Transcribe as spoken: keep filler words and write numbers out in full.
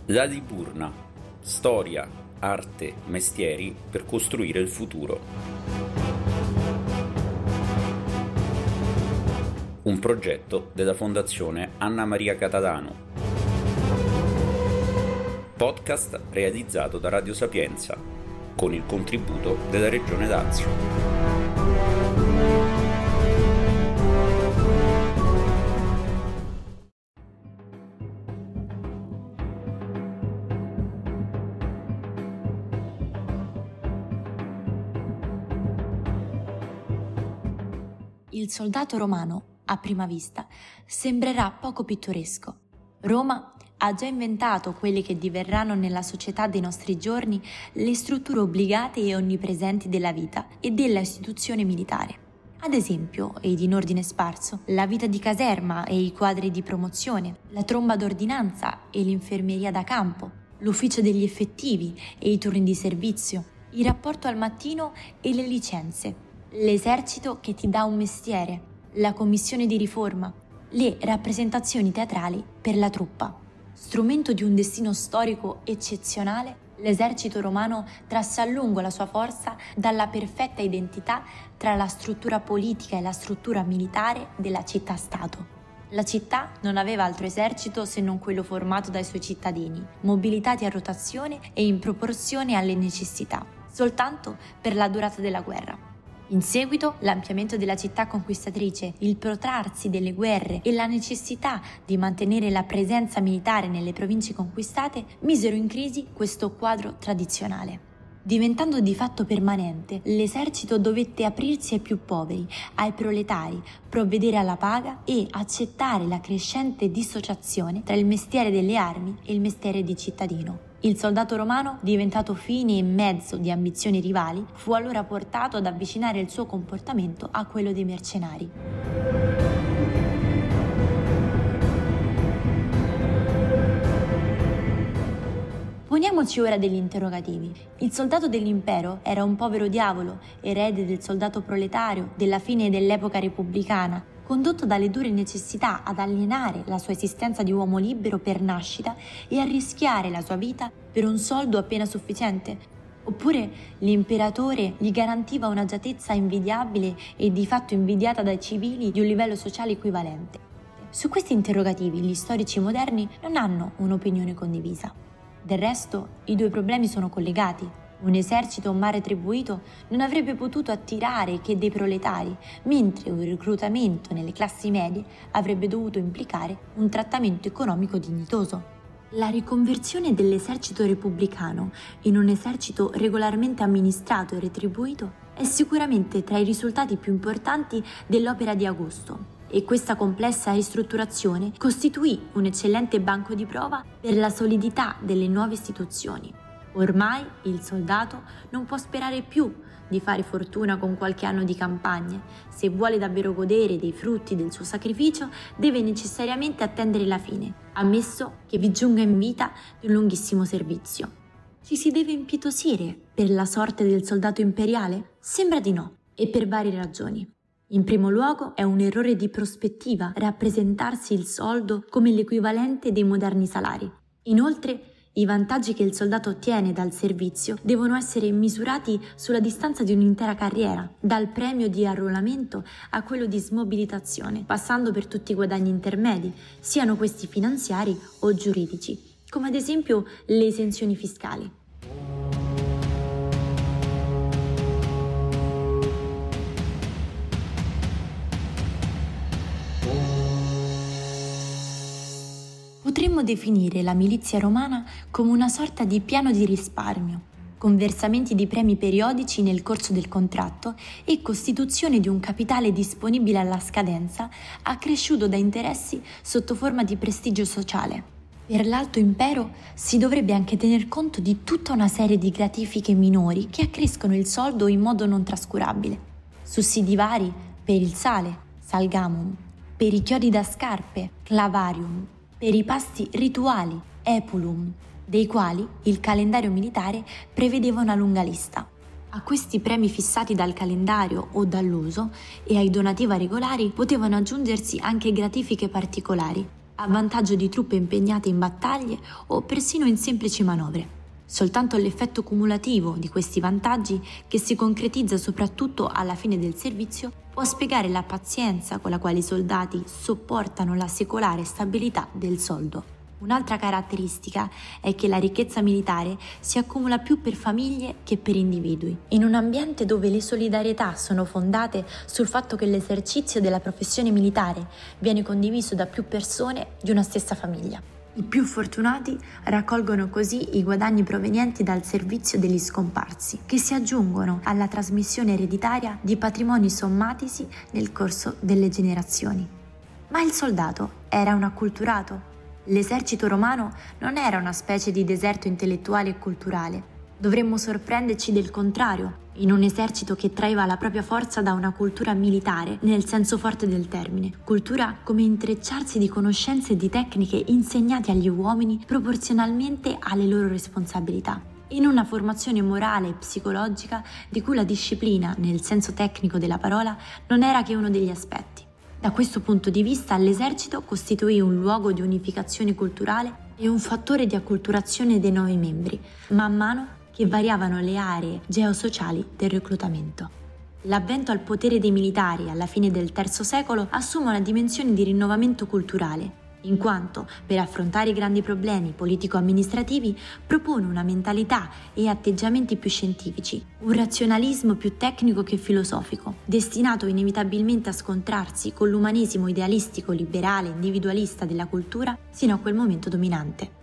La Diburna. Storia, arte, mestieri per costruire il futuro. Un progetto della Fondazione Anna Maria Catadano. Podcast realizzato da Radio Sapienza con il contributo della Regione Lazio. Il soldato romano, a prima vista, sembrerà poco pittoresco. Roma ha già inventato quelle che diverranno nella società dei nostri giorni le strutture obbligate e onnipresenti della vita e della istituzione militare. Ad esempio, ed in ordine sparso, la vita di caserma e i quadri di promozione, la tromba d'ordinanza e l'infermeria da campo, l'ufficio degli effettivi e i turni di servizio, il rapporto al mattino e le licenze, l'esercito che ti dà un mestiere, la commissione di riforma, le rappresentazioni teatrali per la truppa. Strumento di un destino storico eccezionale, l'esercito romano trasse a lungo la sua forza dalla perfetta identità tra la struttura politica e la struttura militare della città-stato. La città non aveva altro esercito se non quello formato dai suoi cittadini, mobilitati a rotazione e in proporzione alle necessità, soltanto per la durata della guerra. In seguito, l'ampliamento della città conquistatrice, il protrarsi delle guerre e la necessità di mantenere la presenza militare nelle province conquistate misero in crisi questo quadro tradizionale. Diventando di fatto permanente, l'esercito dovette aprirsi ai più poveri, ai proletari, provvedere alla paga e accettare la crescente dissociazione tra il mestiere delle armi e il mestiere di cittadino. Il soldato romano, diventato fine e mezzo di ambizioni rivali, fu allora portato ad avvicinare il suo comportamento a quello dei mercenari. Poniamoci ora degli interrogativi. Il soldato dell'impero era un povero diavolo, erede del soldato proletario della fine dell'epoca repubblicana, condotto dalle dure necessità ad alienare la sua esistenza di uomo libero per nascita e a rischiare la sua vita per un soldo appena sufficiente? Oppure l'imperatore gli garantiva un'agiatezza invidiabile e di fatto invidiata dai civili di un livello sociale equivalente? Su questi interrogativi gli storici moderni non hanno un'opinione condivisa. Del resto, i due problemi sono collegati. Un esercito mal retribuito non avrebbe potuto attirare che dei proletari, mentre un reclutamento nelle classi medie avrebbe dovuto implicare un trattamento economico dignitoso. La riconversione dell'esercito repubblicano in un esercito regolarmente amministrato e retribuito è sicuramente tra i risultati più importanti dell'opera di Augusto. E questa complessa ristrutturazione costituì un eccellente banco di prova per la solidità delle nuove istituzioni. Ormai il soldato non può sperare più di fare fortuna con qualche anno di campagne. Se vuole davvero godere dei frutti del suo sacrificio, deve necessariamente attendere la fine, ammesso che vi giunga in vita di un lunghissimo servizio. Ci si deve impietosire per la sorte del soldato imperiale? Sembra di no, e per varie ragioni. In primo luogo è un errore di prospettiva rappresentarsi il soldo come l'equivalente dei moderni salari. Inoltre, i vantaggi che il soldato ottiene dal servizio devono essere misurati sulla distanza di un'intera carriera, dal premio di arruolamento a quello di smobilitazione, passando per tutti i guadagni intermedi, siano questi finanziari o giuridici, come ad esempio le esenzioni fiscali. Potremmo definire la milizia romana come una sorta di piano di risparmio, con versamenti di premi periodici nel corso del contratto e costituzione di un capitale disponibile alla scadenza, accresciuto da interessi sotto forma di prestigio sociale. Per l'Alto Impero si dovrebbe anche tener conto di tutta una serie di gratifiche minori che accrescono il soldo in modo non trascurabile. Sussidi vari per il sale, salgamum, per i chiodi da scarpe, clavarium, per i pasti rituali, epulum, dei quali il calendario militare prevedeva una lunga lista. A questi premi fissati dal calendario o dall'uso e ai donativa regolari potevano aggiungersi anche gratifiche particolari, a vantaggio di truppe impegnate in battaglie o persino in semplici manovre. Soltanto l'effetto cumulativo di questi vantaggi, che si concretizza soprattutto alla fine del servizio, può spiegare la pazienza con la quale i soldati sopportano la secolare stabilità del soldo. Un'altra caratteristica è che la ricchezza militare si accumula più per famiglie che per individui, in un ambiente dove le solidarietà sono fondate sul fatto che l'esercizio della professione militare viene condiviso da più persone di una stessa famiglia. I più fortunati raccolgono così i guadagni provenienti dal servizio degli scomparsi, che si aggiungono alla trasmissione ereditaria di patrimoni sommatisi nel corso delle generazioni. Ma il soldato era un acculturato? L'esercito romano non era una specie di deserto intellettuale e culturale. Dovremmo sorprenderci del contrario, in un esercito che traeva la propria forza da una cultura militare nel senso forte del termine. Cultura come intrecciarsi di conoscenze e di tecniche insegnate agli uomini proporzionalmente alle loro responsabilità. In una formazione morale e psicologica di cui la disciplina, nel senso tecnico della parola, non era che uno degli aspetti. Da questo punto di vista l'esercito costituì un luogo di unificazione culturale e un fattore di acculturazione dei nuovi membri, man mano che variavano le aree geosociali del reclutamento. L'avvento al potere dei militari alla fine del terzo secolo assume una dimensione di rinnovamento culturale, in quanto, per affrontare i grandi problemi politico-amministrativi, propone una mentalità e atteggiamenti più scientifici, un razionalismo più tecnico che filosofico, destinato inevitabilmente a scontrarsi con l'umanesimo idealistico, liberale, individualista della cultura sino a quel momento dominante.